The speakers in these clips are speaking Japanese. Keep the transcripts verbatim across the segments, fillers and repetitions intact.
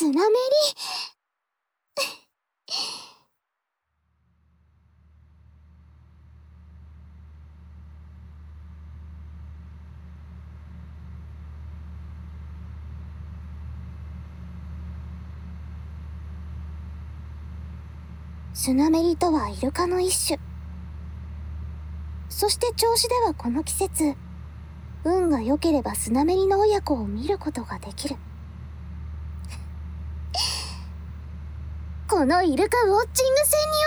スナメリ。スナメリとはイルカの一種。そして銚子ではこの季節、運が良ければスナメリの親子を見ることができる。このイルカウォッチング船に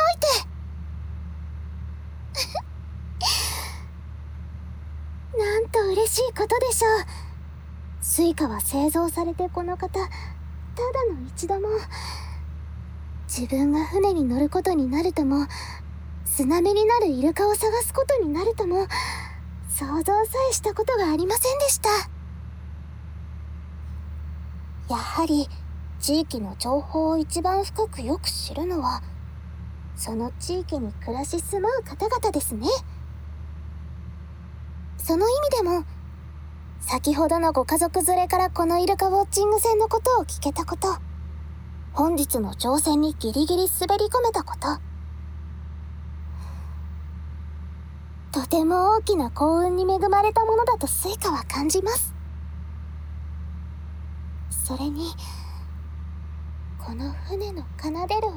おいてなんと嬉しいことでしょう。スイカは製造されてこの方、ただの一度も、自分が船に乗ることになるとも、スナメリなるイルカを探すことになるとも、想像さえしたことがありませんでした。やはり、地域の情報を一番深くよく知るのは、その地域に暮らし住まう方々ですね。その意味でも、先ほどのご家族連れからこのイルカウォッチング船のことを聞けたこと、本日の乗船にギリギリ滑り込めたこと、とても大きな幸運に恵まれたものだとスイカは感じます。それに、この船の奏でる音。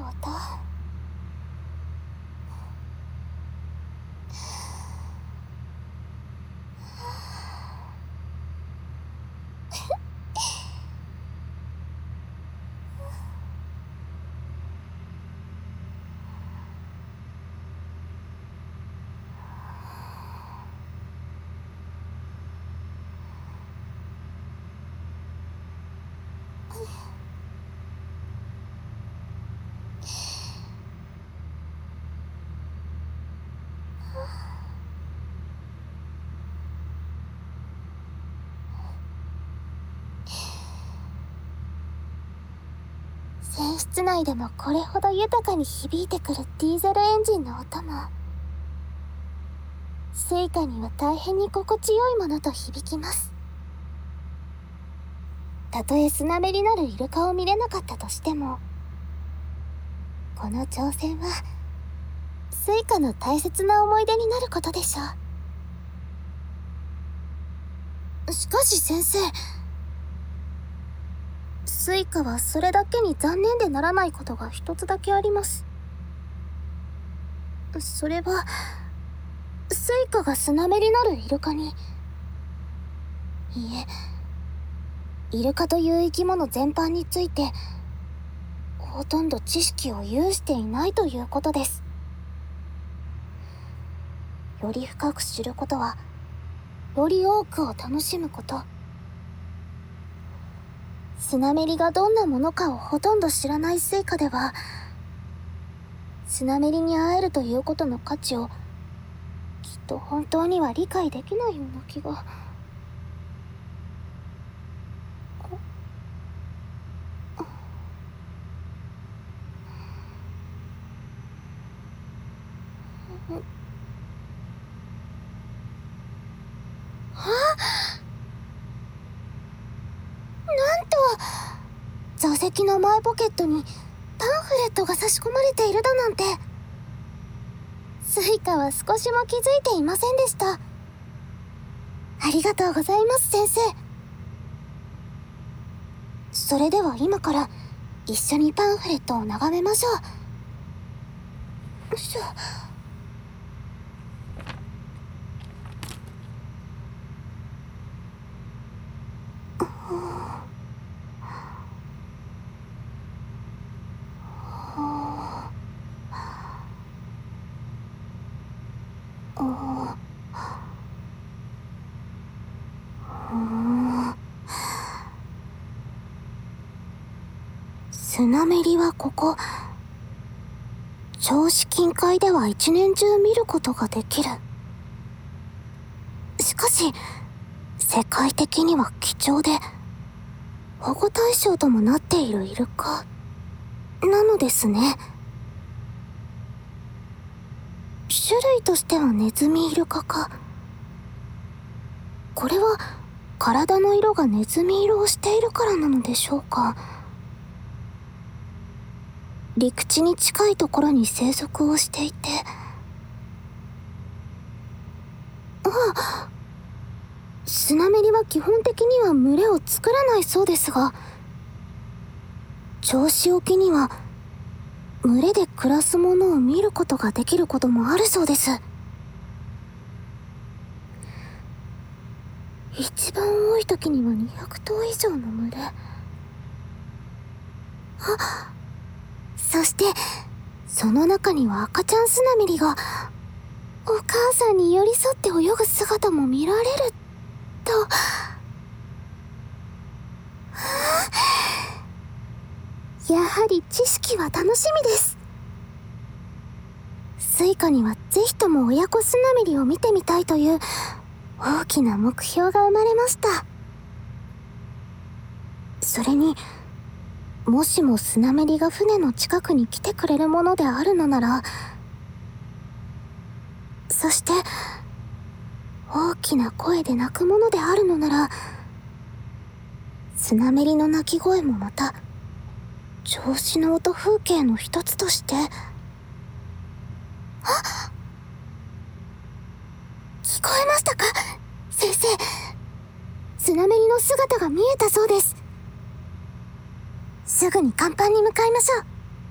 船室内でもこれほど豊かに響いてくるディーゼルエンジンの音も、スイカには大変に心地よいものと響きます。たとえスナメリなるイルカを見れなかったとしても、この挑戦はスイカの大切な思い出になることでしょう。しかし先生、スイカはそれだけに残念でならないことが一つだけあります。それは、スイカがスナメリなるイルカに、いえ、イルカという生き物全般について、ほとんど知識を有していないということです。より深く知ることは、より多くを楽しむこと。スナメリがどんなものかをほとんど知らないスイカでは、スナメリに会えるということの価値を、きっと本当には理解できないような気が。座席の前ポケットにパンフレットが差し込まれているだなんて。スイカは少しも気づいていませんでした。ありがとうございます先生。それでは今から一緒にパンフレットを眺めましょう。よいしょ。スナメリはここ、銚子近海では一年中見ることができる。しかし、世界的には貴重で、保護対象ともなっているイルカ、なのですね。種類としてはネズミイルカか。これは、体の色がネズミ色をしているからなのでしょうか。 陸地に近いところに生息をしていて、あ、スナメリは基本的には群れを作らないそうですが、銚子沖には群れで暮らすものを見ることができることもあるそうです。一番多い時にはにひゃくとう以上の群れ。あ、そしてその中には赤ちゃんスナメリがお母さんに寄り添って泳ぐ姿も見られると。やはり知識は楽しみです。スイカにはぜひとも親子スナメリを見てみたいという大きな目標が生まれました。それに、もしもスナメリが船の近くに来てくれるものであるのなら、そして大きな声で鳴くものであるのなら、スナメリの鳴き声もまた銚子の音風景の一つとして。あ、聞こえましたか先生。スナメリの姿が見えたそうです。すぐに甲板に向かいましょう。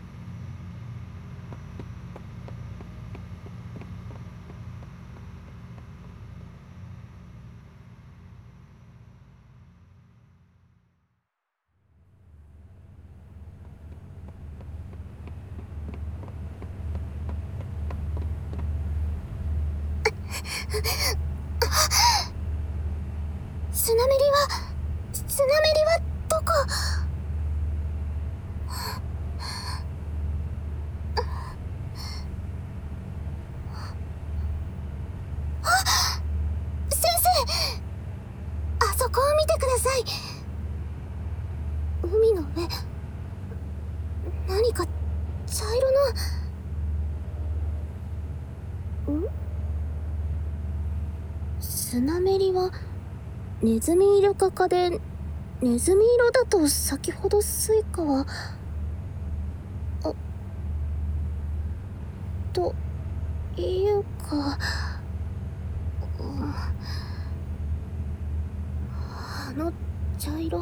スナメリはスナメリはどこ。あ、先生、あそこを見てください。海の上、何か茶色の。ん？スナメリはネズミイルカ科で、ネズミ色だと先ほどスイカは、あ、というか、うん、あの茶色、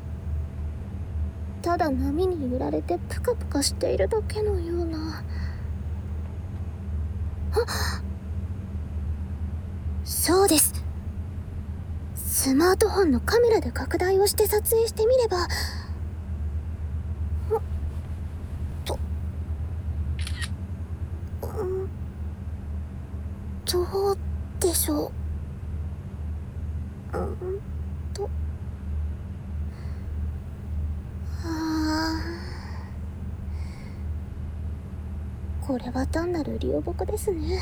ただ波に揺られてプカプカしているだけのような。あ、そうです。スマートフォンのカメラで拡大をして撮影してみれば。と、うんどうでしょう。うんとあーこれは単なる流木ですね。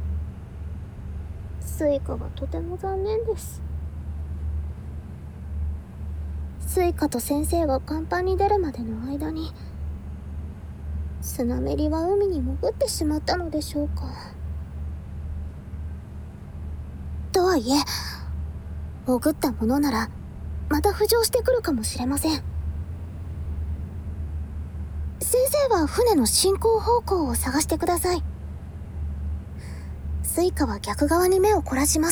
スイカはとても残念です。スイカと先生が甲板に出るまでの間に、スナメリは海に潜ってしまったのでしょうか。とはいえ、潜ったものならまた浮上してくるかもしれません。先生は船の進行方向を探してください。スイカは逆側に目を凝らします。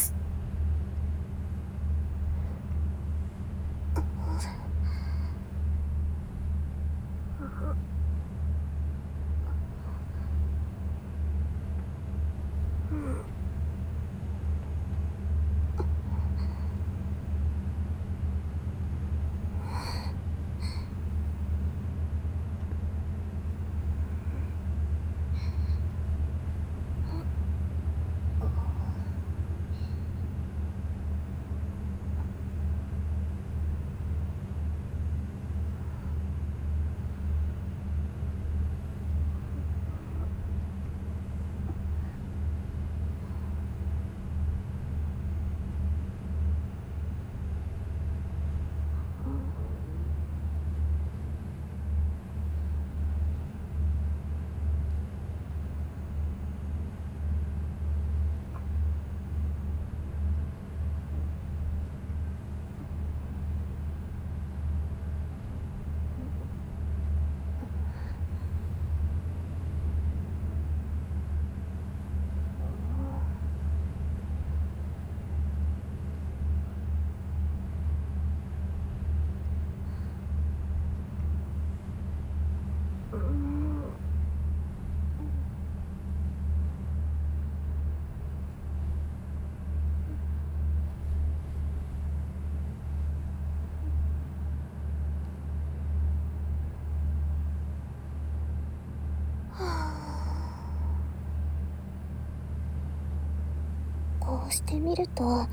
うして見ると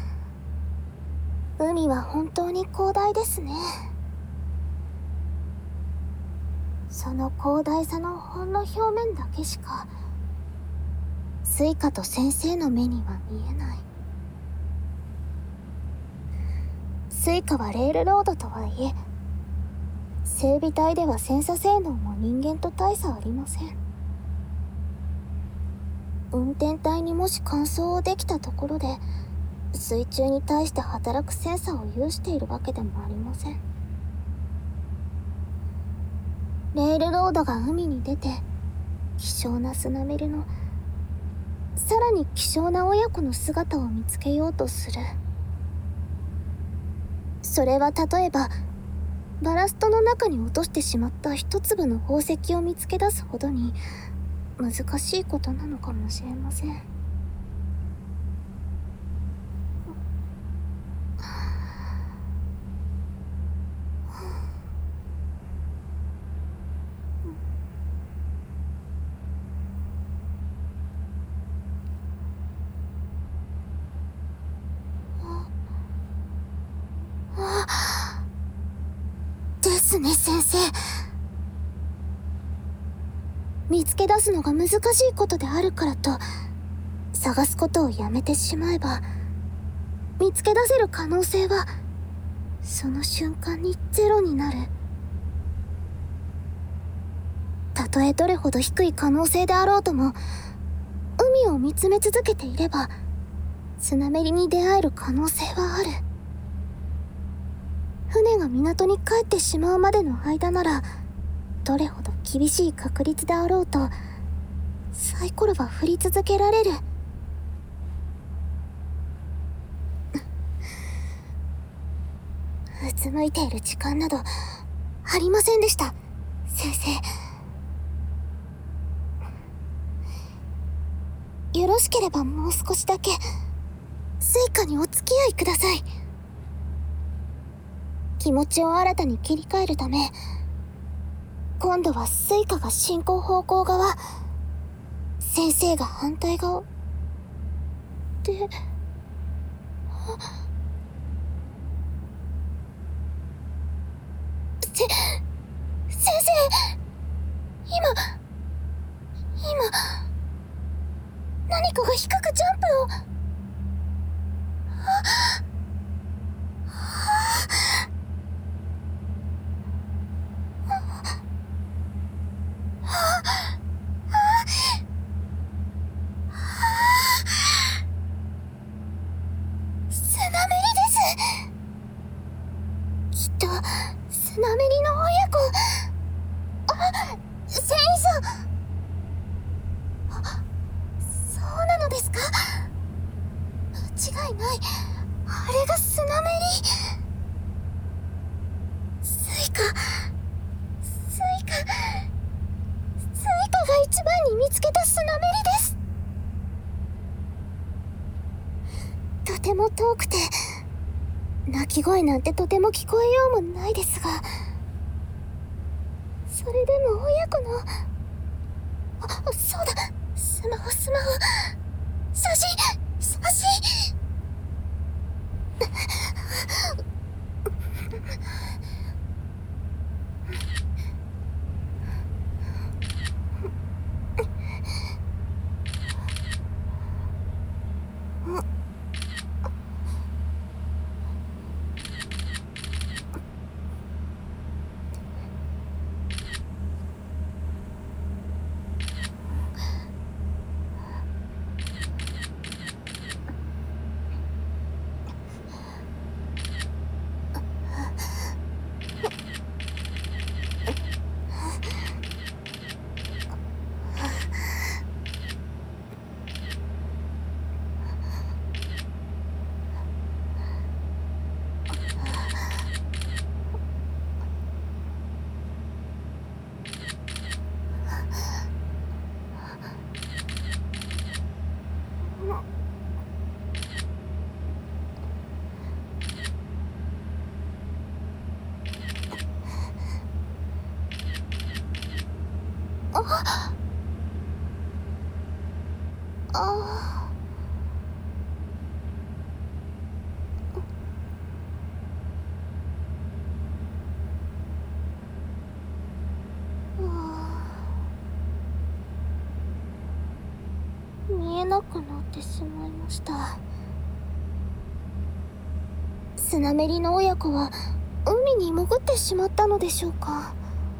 海は本当に広大ですね。その広大さのほんの表面だけしかスイカと先生の目には見えない。スイカはレールロードとはいえ整備隊では戦車性能も人間と大差ありません。運転隊にもし乾燥をできたところで水中に対して働くセンサーを有しているわけでもありません。レールロードが海に出て希少なスナメリのさらに希少な親子の姿を見つけようとする。それは例えばバラストの中に落としてしまった一粒の宝石を見つけ出すほどに難しいことなのかもしれません。ですね、先生。見つけ出すのが難しいことであるからと探すことをやめてしまえば見つけ出せる可能性はその瞬間にゼロになる。たとえどれほど低い可能性であろうとも海を見つめ続けていればスナメリに出会える可能性はある。船が港に帰ってしまうまでの間ならどれほど厳しい確率であろうとサイコロは振り続けられる。うつむいている時間などありませんでした、先生。よろしければもう少しだけスイカにお付き合いください。気持ちを新たに切り替えるため今度はスイカが進行方向側、先生が反対側で、せ、先生、今、今、何かが低くジャンプを、あ、スナメリです。きっとスナメリの親子。あ、船員さん。あ、そうなのですか。間違いない。あれがスナメリ。スイカスイカスイカが一番に見つけたスナメリです。とても遠くて鳴き声なんてとても聞こえようもないですが、それでも親子の、あ、そうだ、スマホスマホ、写真写真。ああ、 なくなってしまいました。スナメリの親子は海に潜ってしまったのでしょうか。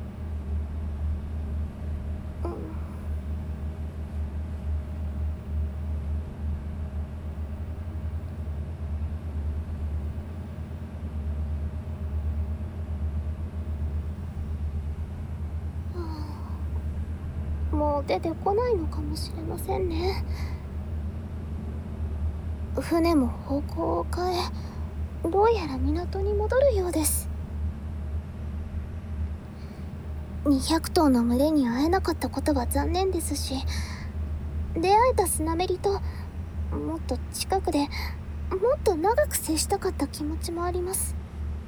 もう出てこないのかもしれませんね。船も方向を変え、どうやら港に戻るようです。にひゃく頭の群れに会えなかったことは残念ですし、出会えたスナメリともっと近くでもっと長く接したかった気持ちもあります。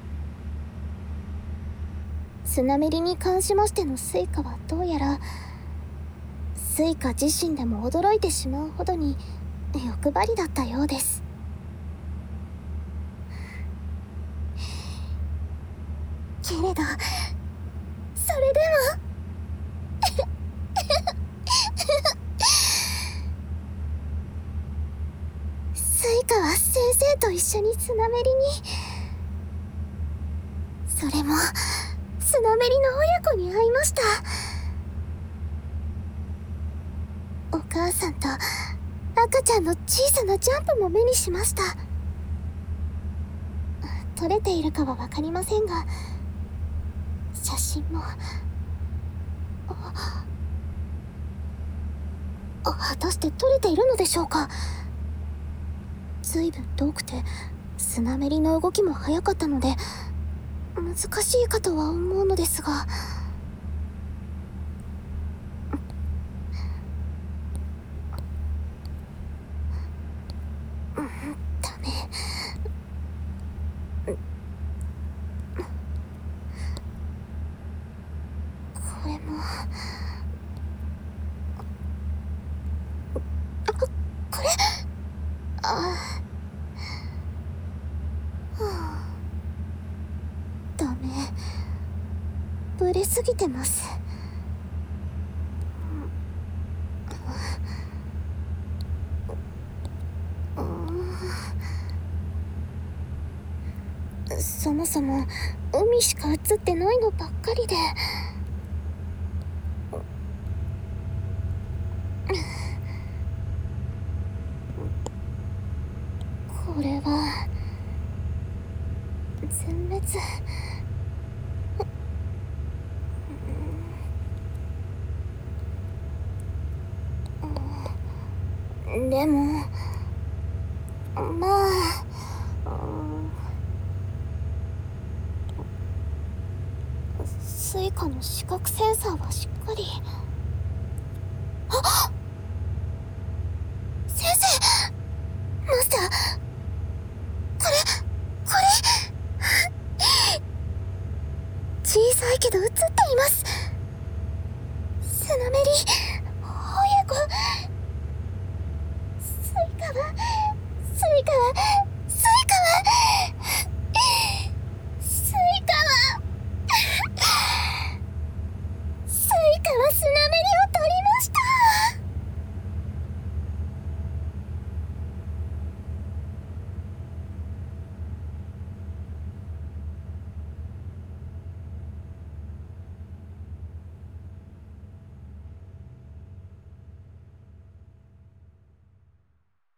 スナメリに関しましてのスイカはどうやらスイカ自身でも驚いてしまうほどに欲張りだったようです。けれどそれでもスイカは先生と一緒にスナメリに、それもスナメリの親子に会いました。お母さんと赤ちゃんの小さなジャンプも目にしました。撮れているかは分かりませんが、写真もあ果たして撮れているのでしょうか。随分遠くてスナメリの動きも速かったので難しいかとは思うのですが、ダメ。これもこれああ、ダメ、ブレすぎてます。そもそも海しか映ってないのばっかりで、これは全滅。でもまあスイカの視覚センサーはしっかり。あっ、先生、マスター、これこれ小さいけど映っています。スナメリ親子。スイカはスイカは